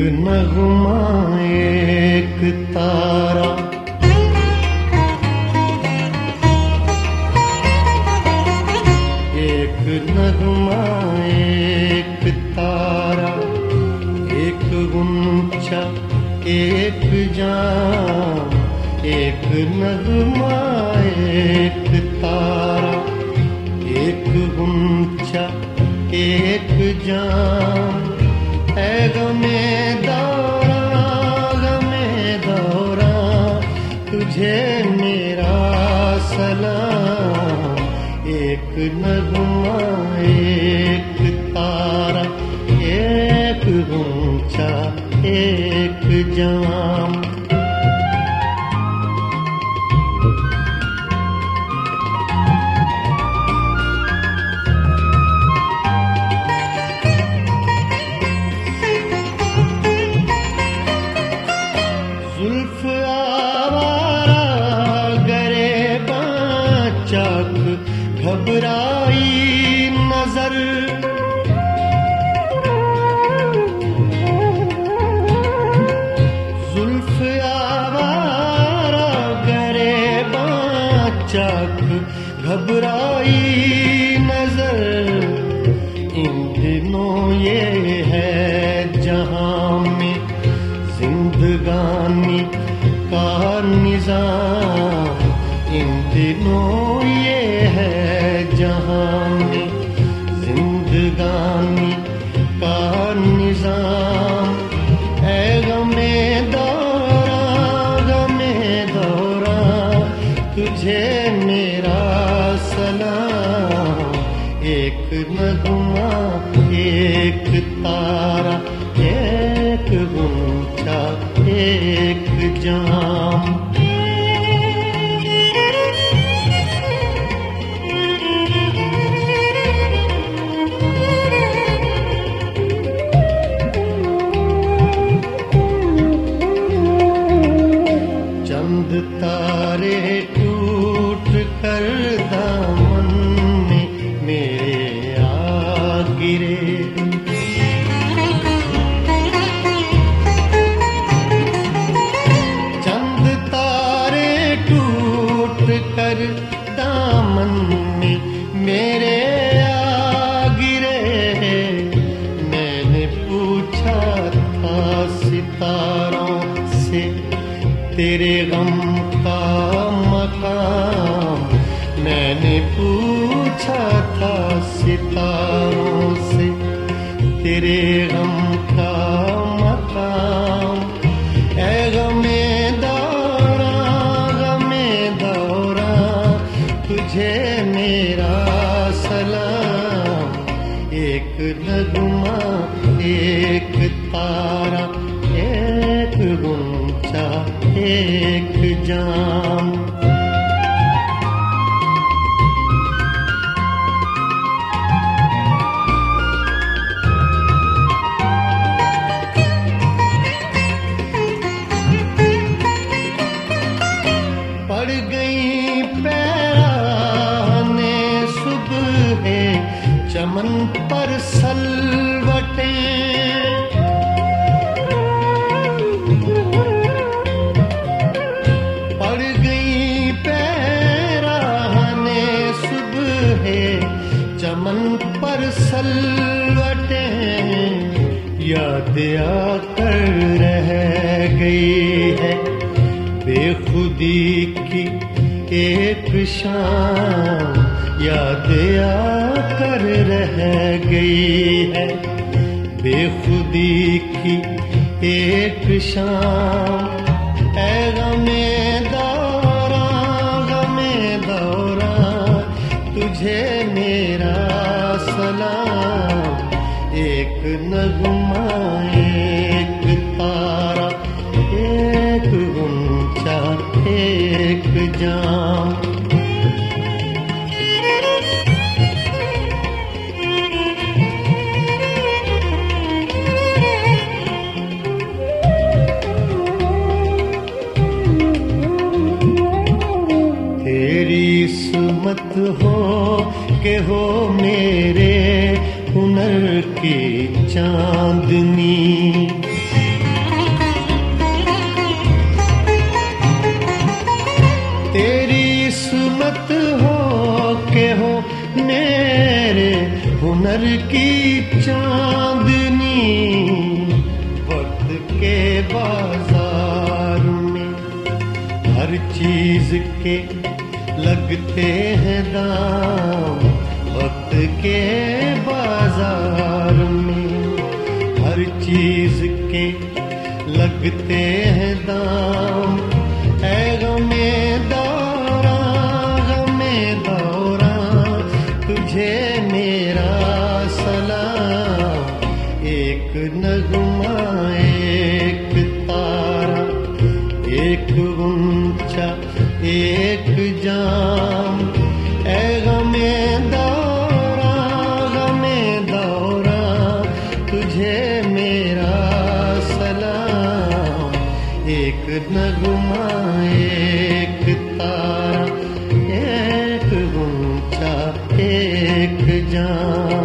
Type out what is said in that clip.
नगमा एक तारा, एक नगमा एक तारा, एक गुंचा एक जाम, एक नगमा एक तारा, एक गुंचा एक जाम। ऐ गमे दौरा तुझे मेरा सलाम, एक नगमा एक तारा, एक गुंचा एक जाम। जुल्फ आवारा गरेबा चाक घबराई नजर, जुल्फ आवारा गरेबा चाक घबराई नजर। इन दिनों ये है जहां में जिंदगानी का निजाम, इन दिनों ये है जहां में जिंदगानी का निजाम। ऐ गमे दौरा तुझे मेरा सलाम, एक नगमा एक तारा, एक गुंचा एक जाम। चंद तारे टूट कर दामन में मेरे आ गिरे, चंद तारे टूट कर दामन में मेरे आ गिरे। मैंने पूछा था सितारों से तेरे गम का मकाम, मैंने पूछा था सितारों से तेरे गम का मकाम। ऐ गमे दौरा तुझे मेरा सलाम, एक नगमा एक तारा, एक गुंचा एक जाम। पड़ गई पैराने सुबह चमन पर सलवटें, पड़ गई पैराने सुबह चमन पर सलवटें। याद आकर रह गई है बेखुदी की एक शाम, याद आकर रह गई है बेखुदी की एक शाम। ऐ गमे दौरा तुझे मेरा सलाम, एक नगमा एक तारा, एक गुंचा एक जाम। तेरी सुमत हो के हो मेरे हुनर की चांदनी, हुनर की चांदनी वक्त के बाजार में, हर चीज के लगते हैं दाम वक्त के बाजार में, हर चीज के लगते हैं दाम। ऐ गमे दौरा तुझे मेरा सलाम, एक नगमा एक तारा, एक ऊंचा एक जाम। ऐ गमे दौरा तुझे मेरा सलाम, एक नगमा एक तारा, एक ऊंचा एक जाम।